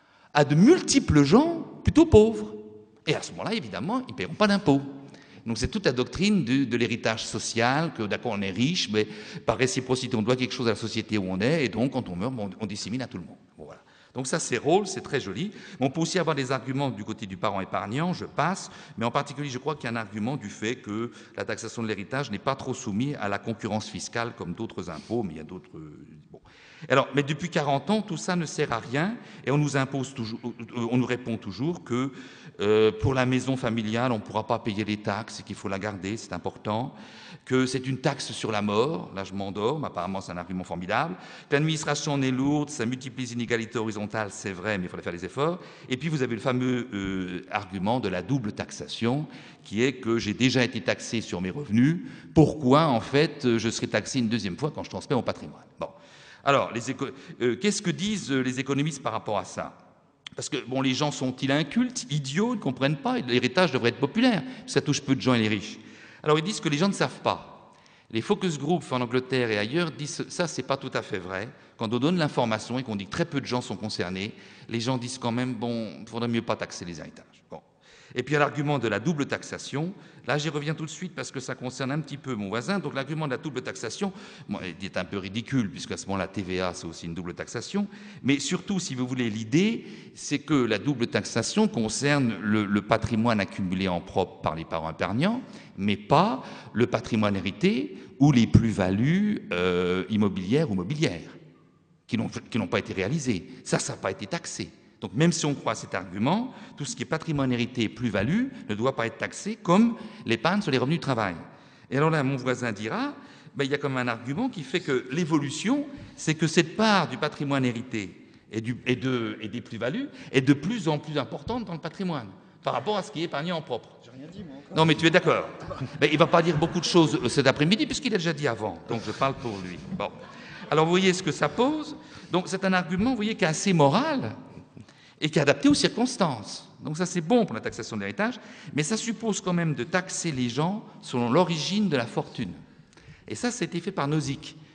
à de multiples gens plutôt pauvres. Et à ce moment-là, évidemment, ils ne paieront pas d'impôts. Donc c'est toute la doctrine de, de l'héritage social, que d'accord on est riche, mais par réciprocité on doit quelque chose à la société où on est, et donc quand on meurt, on, on dissémine à tout le monde. Bon, voilà. Donc ça c'est Rawls, c'est très joli. Mais on peut aussi avoir des arguments du côté du parent épargnant, je passe, mais en particulier je crois qu'il y a un argument du fait que la taxation de l'héritage n'est pas trop soumise à la concurrence fiscale comme d'autres impôts, mais il y a d'autres... Bon. Alors, mais depuis quarante ans, tout ça ne sert à rien, et on nous impose toujours, on nous répond toujours que euh, pour la maison familiale, on ne pourra pas payer les taxes, et qu'il faut la garder, c'est important, que c'est une taxe sur la mort, là je m'endors, mais apparemment c'est un argument formidable, que l'administration en est lourde, ça multiplie les inégalités horizontales, c'est vrai, mais il faudrait faire des efforts, et puis vous avez le fameux euh, argument de la double taxation, qui est que j'ai déjà été taxé sur mes revenus, pourquoi en fait je serai taxé une deuxième fois quand je transmets mon patrimoine? Bon. Alors, euh, qu'est-ce que disent les économistes par rapport à ça? Parce que, bon, les gens sont-ils incultes, idiots, ils ne comprennent pas, l'héritage devrait être populaire, ça touche peu de gens et les riches. Alors, ils disent que les gens ne savent pas. Les focus groups en Angleterre et ailleurs disent ça, c'est pas tout à fait vrai. Quand on donne l'information et qu'on dit que très peu de gens sont concernés, les gens disent quand même, bon, il faudrait mieux pas taxer les héritages. Bon. Et puis, il y a l'argument de la double taxation. Là, j'y reviens tout de suite parce que ça concerne un petit peu mon voisin. Donc, l'argument de la double taxation, bon, il est un peu ridicule puisqu'à ce moment, la T V A, c'est aussi une double taxation. Mais surtout, si vous voulez, l'idée, c'est que la double taxation concerne le, le patrimoine accumulé en propre par les parents épargnants, mais pas le patrimoine hérité ou les plus-values euh, immobilières ou mobilières qui n'ont pas été réalisées. Ça, ça n'a pas été taxé. Donc même si on croit à cet argument, tout ce qui est patrimoine hérité et plus-value ne doit pas être taxé comme l'épargne sur les revenus du travail. Et alors là, mon voisin dira, ben, il y a comme un argument qui fait que l'évolution, c'est que cette part du patrimoine hérité et, du, et, de, et des plus-values est de plus en plus importante dans le patrimoine par rapport à ce qui est épargné en propre. J'ai rien dit, moi. Encore. Non, mais tu es d'accord. Ben, il ne va pas dire beaucoup de choses cet après-midi puisqu'il a déjà dit avant, donc je parle pour lui. Bon. Alors vous voyez ce que ça pose. Donc c'est un argument, vous voyez, qui est assez moral et qui est adapté aux circonstances. Donc ça, c'est bon pour la taxation de l'héritage, mais ça suppose quand même de taxer les gens selon l'origine de la fortune. Et ça, c'était fait par Nozick.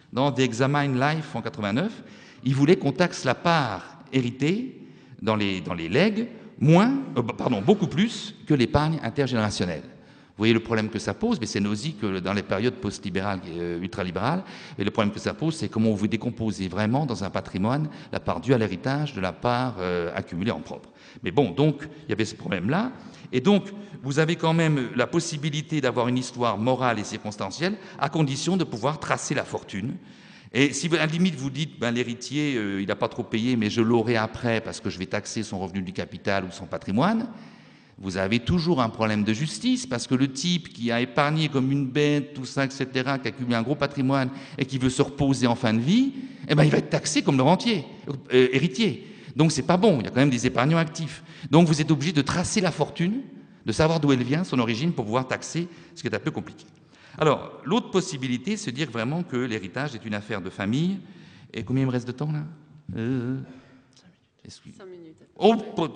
dans The Examined Life en quatre-vingt-neuf, il voulait qu'on taxe la part héritée dans les, dans les legs moins, euh, pardon, beaucoup plus que l'épargne intergénérationnelle. Vous voyez le problème que ça pose, mais c'est aussi que dans les périodes post-libérales et euh, ultralibérales, et le problème que ça pose, c'est comment vous décomposez vraiment dans un patrimoine la part due à l'héritage de la part euh, accumulée en propre. Mais bon, donc, il y avait ce problème-là, et donc, vous avez quand même la possibilité d'avoir une histoire morale et circonstancielle, à condition de pouvoir tracer la fortune. Et si, à la limite, vous dites, ben, l'héritier, euh, il n'a pas trop payé, mais je l'aurai après parce que je vais taxer son revenu du capital ou son patrimoine, vous avez toujours un problème de justice, parce que le type qui a épargné comme une bête, tout ça, et cetera, qui a accumulé un gros patrimoine et qui veut se reposer en fin de vie, eh ben, il va être taxé comme le rentier, euh, héritier. Donc c'est pas bon, il y a quand même des épargnants actifs. Donc vous êtes obligé de tracer la fortune, de savoir d'où elle vient, son origine, pour pouvoir taxer, ce qui est un peu compliqué. Alors, l'autre possibilité, c'est de dire vraiment que l'héritage est une affaire de famille. Et combien il me reste de temps, là euh... Cinq minutes. Oh,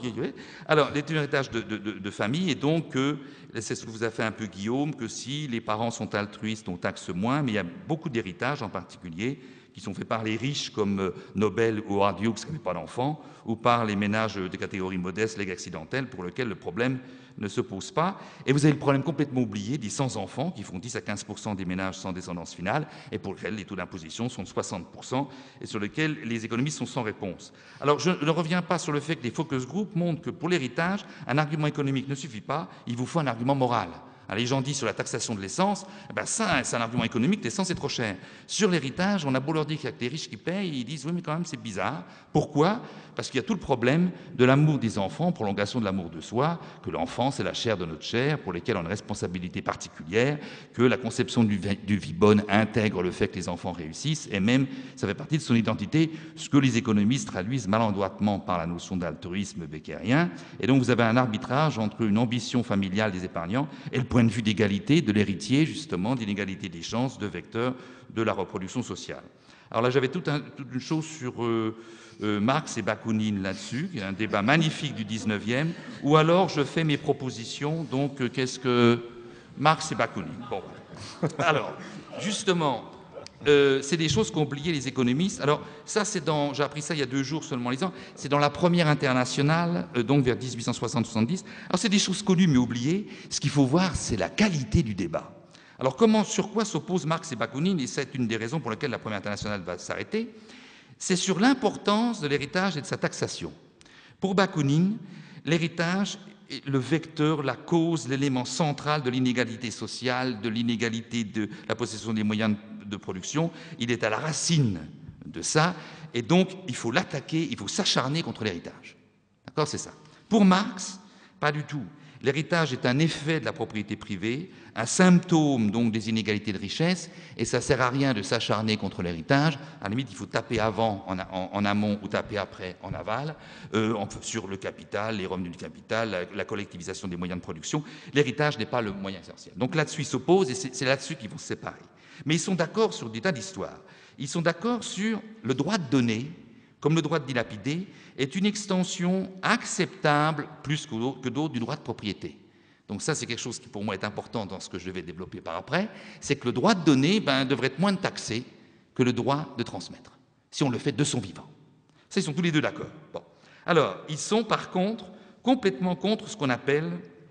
alors, c'est un héritage de, de, de, de famille, et donc, euh, c'est ce que vous a fait un peu Guillaume, que si les parents sont altruistes, on taxe moins, mais il y a beaucoup d'héritages en particulier qui sont faits par les riches comme euh, Nobel ou Howard Hughes qui n'avaient pas d'enfants, ou par les ménages de catégorie modeste, legs accidentels, pour lesquels le problème ne se pose pas. Et vous avez le problème complètement oublié des sans enfants, qui font dix à quinze pour cent des ménages sans descendance finale, et pour lesquels les taux d'imposition sont de soixante pour cent, et sur lesquels les économistes sont sans réponse. Alors, je ne reviens pas sur le fait que les focus group montrent que pour l'héritage, un argument économique ne suffit pas, il vous faut un argument moral. Alors, les gens disent sur la taxation de l'essence, eh ben ça, c'est un argument économique, l'essence est trop chère. Sur l'héritage, on a beau leur dire qu'il y a que les riches qui payent, ils disent oui, mais quand même, c'est bizarre. Pourquoi ? Parce qu'il y a tout le problème de l'amour des enfants, prolongation de l'amour de soi, que l'enfant, c'est la chair de notre chair, pour lesquels on a une responsabilité particulière, que la conception du, du vie bonne intègre le fait que les enfants réussissent, et même, ça fait partie de son identité, ce que les économistes traduisent maladroitement par la notion d'altruisme becquérien. Et donc, vous avez un arbitrage entre une ambition familiale des épargnants et le point de vue d'égalité de l'héritier, justement, d'inégalité des chances, de vecteur de la reproduction sociale. Alors là, j'avais toute, un, toute une chose sur euh, euh, Marx et Bakounine là-dessus, qui est un débat magnifique du dix-neuvième, ou alors je fais mes propositions, donc euh, qu'est-ce que Marx et Bakounine. Bon, alors, justement, euh, c'est des choses qu'ont oublié les économistes. Alors, ça, c'est dans, j'ai appris ça il y a deux jours seulement, lisant, c'est dans la première internationale, euh, donc vers dix-huit cent soixante soixante-dix. Alors, c'est des choses connues mais oubliées. Ce qu'il faut voir, c'est la qualité du débat. Alors, comment, sur quoi s'opposent Marx et Bakounine, et c'est une des raisons pour lesquelles la première internationale va s'arrêter, c'est sur l'importance de l'héritage et de sa taxation. Pour Bakounine, l'héritage est le vecteur, la cause, l'élément central de l'inégalité sociale, de l'inégalité de la possession des moyens de production. Il est à la racine de ça, et donc il faut l'attaquer, il faut s'acharner contre l'héritage. D'accord, c'est ça. Pour Marx, pas du tout. L'héritage est un effet de la propriété privée, un symptôme donc des inégalités de richesse, et ça ne sert à rien de s'acharner contre l'héritage. À la limite, il faut taper avant en, en, en amont ou taper après en aval, euh, en, sur le capital, les revenus du capital, la, la collectivisation des moyens de production. L'héritage n'est pas le moyen essentiel. Donc là-dessus, ils s'opposent, et c'est là-dessus qu'ils vont se séparer. Mais ils sont d'accord sur des tas d'histoires. Ils sont d'accord sur le droit de donner, comme le droit de dilapider, est une extension acceptable plus que d'autres du droit de propriété. Donc ça, c'est quelque chose qui pour moi est important dans ce que je vais développer par après, c'est que le droit de donner ben, devrait être moins taxé que le droit de transmettre, si on le fait de son vivant. Ça, ils sont tous les deux d'accord. Bon. Alors, ils sont par contre complètement contre ce qu'on appelle,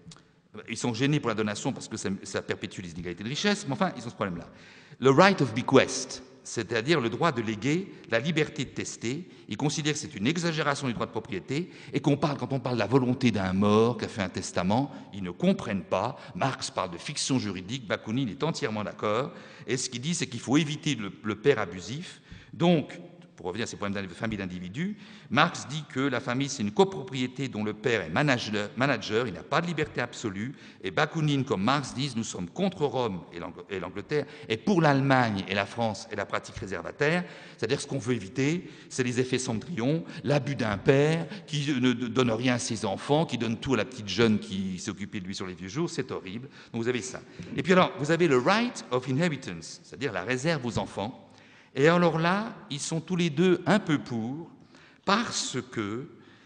ils sont gênés pour la donation parce que ça, ça perpétue les inégalités de richesse, mais enfin, ils ont ce problème-là. Le right of bequest, c'est-à-dire le droit de léguer, la liberté de tester. Ils considèrent que c'est une exagération du droit de propriété et qu'on parle, quand on parle de la volonté d'un mort qui a fait un testament, ils ne comprennent pas. Marx parle de fiction juridique, Bakounine est entièrement d'accord. Et ce qu'il dit, c'est qu'il faut éviter le, le père abusif. Donc, pour revenir à ces problèmes de famille d'individus, Marx dit que la famille, c'est une copropriété dont le père est manager, manager il n'a pas de liberté absolue, et Bakounine, comme Marx, disent nous sommes contre Rome et l'Angleterre, et pour l'Allemagne et la France et la pratique réservataire, c'est-à-dire ce qu'on veut éviter, c'est les effets Cendrillon, l'abus d'un père qui ne donne rien à ses enfants, qui donne tout à la petite jeune qui s'est occupée de lui sur les vieux jours, c'est horrible. Donc vous avez ça. Et puis alors, vous avez le right of inheritance, c'est-à-dire la réserve aux enfants. Et alors là, ils sont tous les deux un peu pour, parce que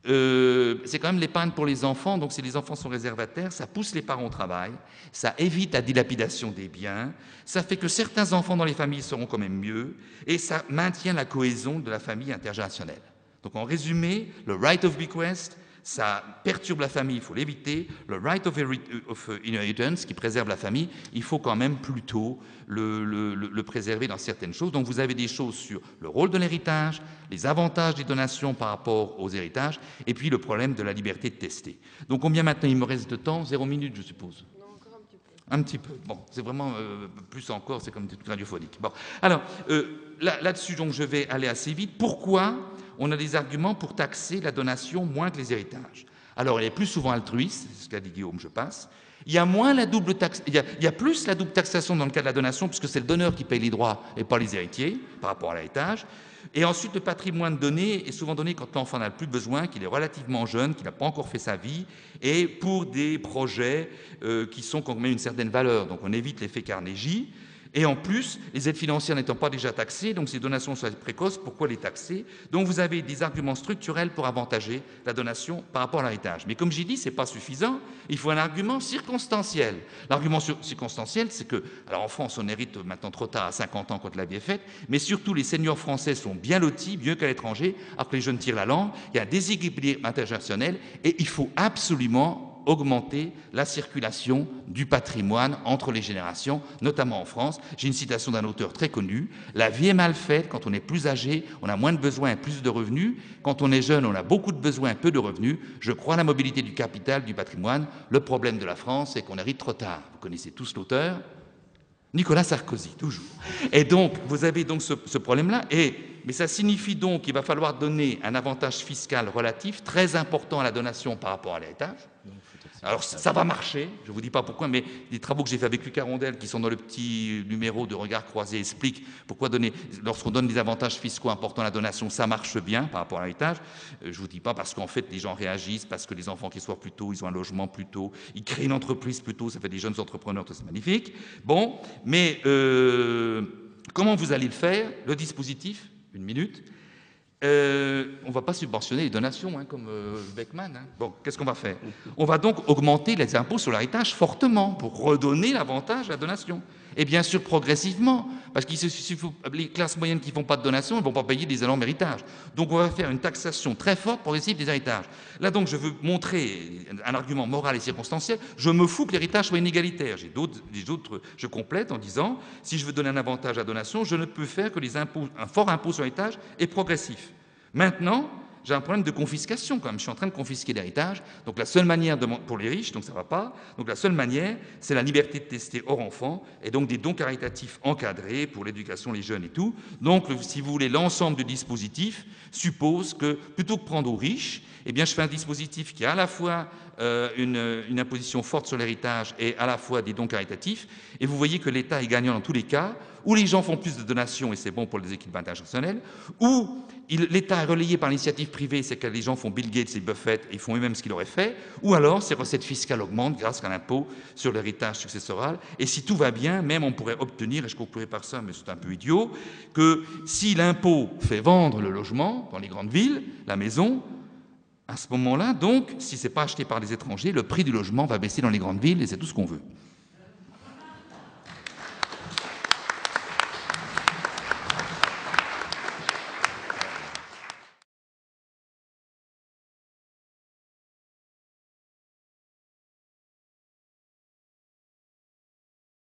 Euh, c'est quand même l'épargne pour les enfants, donc si les enfants sont réservataires, ça pousse les parents au travail, ça évite la dilapidation des biens, ça fait que certains enfants dans les familles seront quand même mieux, et ça maintient la cohésion de la famille intergénérationnelle. Donc en résumé, le right of bequest, ça perturbe la famille, il faut l'éviter. Le right of, of inheritance, qui préserve la famille, il faut quand même plutôt le, le, le préserver dans certaines choses. Donc vous avez des choses sur le rôle de l'héritage, les avantages des donations par rapport aux héritages, et puis le problème de la liberté de tester. Donc combien maintenant il me reste de temps? Zéro minute, je suppose. Non, encore un petit peu. Un petit peu. Bon, c'est vraiment euh, plus encore, c'est comme des trucs radiophoniques. Bon, alors euh, là, là-dessus, donc je vais aller assez vite. Pourquoi on a des arguments pour taxer la donation moins que les héritages? Alors, elle est plus souvent altruiste, c'est ce qu'a dit Guillaume, je passe. Il y a moins la double taxe, il y a, il y a plus la double taxation dans le cas de la donation, puisque c'est le donneur qui paye les droits et pas les héritiers, par rapport à l'héritage. Et ensuite, le patrimoine donné est souvent donné quand l'enfant n'a plus besoin, qu'il est relativement jeune, qu'il n'a pas encore fait sa vie, et pour des projets euh, qui sont quand même une certaine valeur. Donc, on évite l'effet Carnegie. Et en plus, les aides financières n'étant pas déjà taxées, donc ces donations sont précoces, pourquoi les taxer? Donc vous avez des arguments structurels pour avantager la donation par rapport à l'héritage. Mais comme j'ai dit, ce n'est pas suffisant, il faut un argument circonstanciel. L'argument circonstanciel, c'est que, alors en France, on hérite maintenant trop tard, à cinquante ans quand la vie est faite, mais surtout les seniors français sont bien lotis, mieux qu'à l'étranger, alors que les jeunes tirent la langue, il y a un déséquilibre intergénérationnel, et il faut absolument augmenter la circulation du patrimoine entre les générations, notamment en France. J'ai une citation d'un auteur très connu. La vie est mal faite quand on est plus âgé, on a moins de besoins et plus de revenus. Quand on est jeune, on a beaucoup de besoins et peu de revenus. Je crois à la mobilité du capital, du patrimoine. Le problème de la France, c'est qu'on hérite trop tard. Vous connaissez tous l'auteur, Nicolas Sarkozy, toujours. Et donc, vous avez donc ce, ce problème-là. Et mais ça signifie donc qu'il va falloir donner un avantage fiscal relatif très important à la donation par rapport à l'héritage. Alors ça va marcher, je ne vous dis pas pourquoi, mais les travaux que j'ai fait avec Lucas Rondel, qui sont dans le petit numéro de Regard Croisé, expliquent pourquoi donner, lorsqu'on donne des avantages fiscaux importants à la donation, ça marche bien par rapport à l'héritage. Je ne vous dis pas parce qu'en fait les gens réagissent, parce que les enfants qui sortent plus tôt, ils ont un logement plus tôt, ils créent une entreprise plus tôt, ça fait des jeunes entrepreneurs, tout c'est magnifique. Bon, mais euh, comment vous allez le faire? Le dispositif, une minute. Euh, on ne va pas subventionner les donations, hein, comme euh, Beckman. Hein. Bon, qu'est-ce qu'on va faire? On va donc augmenter les impôts sur l'héritage fortement pour redonner l'avantage à la donation. Et bien sûr, progressivement, parce que les classes moyennes qui ne font pas de donation ne vont pas payer des énormes héritages. Donc on va faire une taxation très forte progressive des héritages. Là donc, je veux montrer un argument moral et circonstanciel. Je me fous que l'héritage soit inégalitaire. J'ai d'autres, d'autres, je complète en disant, si je veux donner un avantage à la donation, je ne peux faire que les impôts, un fort impôt sur l'héritage est progressif. Maintenant, j'ai un problème de confiscation quand même. Je suis en train de confisquer l'héritage. Donc la seule manière, de, pour les riches, donc ça ne va pas, donc la seule manière, c'est la liberté de tester hors enfant et donc des dons caritatifs encadrés pour l'éducation, les jeunes et tout. Donc, si vous voulez, l'ensemble du dispositif suppose que, plutôt que prendre aux riches, eh bien, je fais un dispositif qui a à la fois euh, une, une imposition forte sur l'héritage et à la fois des dons caritatifs. Et vous voyez que l'État est gagnant dans tous les cas, où les gens font plus de donations et c'est bon pour les équipes intergénérationnelles, où l'État est relayé par l'initiative privée, c'est que les gens font Bill Gates et Buffett et ils font eux-mêmes ce qu'ils auraient fait, ou alors ces recettes fiscales augmentent grâce à l'impôt sur l'héritage successoral. Et si tout va bien, même on pourrait obtenir, et je conclurai par ça, mais c'est un peu idiot, que si l'impôt fait vendre le logement dans les grandes villes, la maison, à ce moment-là, donc, si ce n'est pas acheté par les étrangers, le prix du logement va baisser dans les grandes villes et c'est tout ce qu'on veut.